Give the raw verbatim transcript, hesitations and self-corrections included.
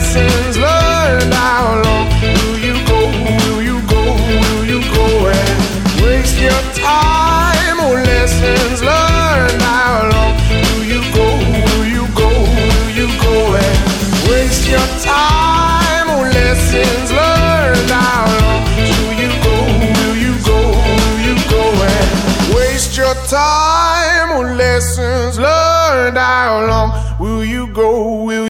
lessons learned, how long will you go, will you go, will you go and waste your time? Oh, lessons learned, how long will you go, will you go, will you go and waste your time? Oh, lessons learned, how long will you go, will you go, will you go and waste your time? Oh, lessons learned, how long